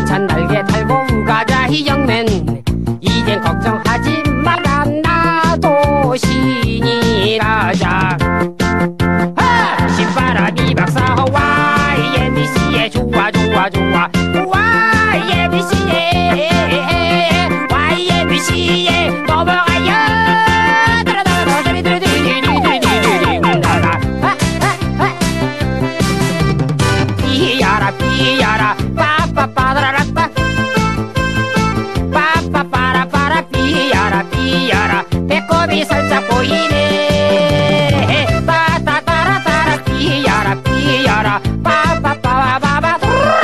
힘찬 날개 달고 가자 희정맨. 이젠 걱정하지 마라 나도 신이라자. 신바람이 박사와 YMCA 좋아 좋아 좋아 YMCA YMCA 넘어가요. 삐야라 삐야라 빠빠빠라라빠 빠빠빠라빠라 삐야라 삐야라 배꼽이 살짝 보이네. 따따따라따라 삐야라 삐야라 빠빠빠바바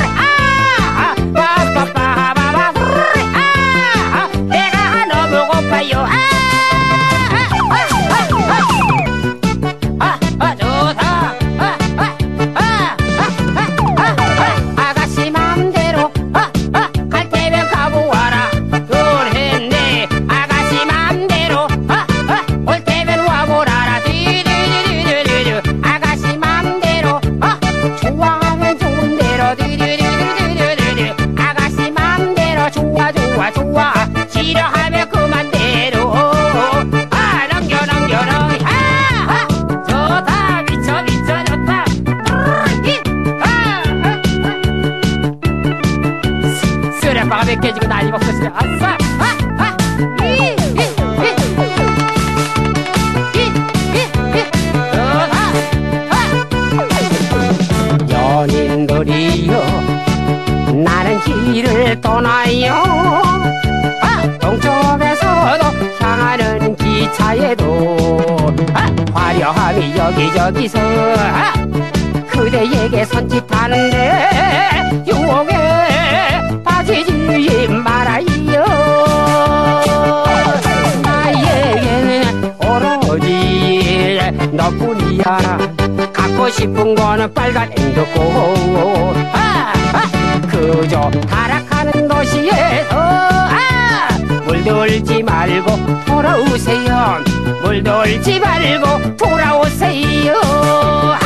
빠빠빠바바 배가 너무 고파요. 좋다. 아가씨 맘대로 갈 테면 가보아라. 그랬네. 아가씨 맘대로 올 테면 와보라라. 뒤뒤뒤뒤뒤 아가씨 맘대로 좋아하면 좋은 대로 뒤뒤뒤뒤뒤 아가씨 맘대로 좋아 좋아 좋아 싫어하면 그만대로 넘겨 넘겨 넘겨 좋다 미쳐 미쳐 좋다. 쓰레빠가 몇 개지고 난리 먹고 있어. 아싸. 연인들이여 나는 길을 떠나요. 동쪽에서도 향하는 기차에도 화려함이 여기저기서 그대에게 손짓하는데 유혹에 빠지지 말아요. 나에게는 오로지 너뿐이야. 갖고 싶은 거는 빨간 엔드고 그저 타락하는 도시에서 물들지 말고 돌아오세요. 물들지 말고 돌아오세요.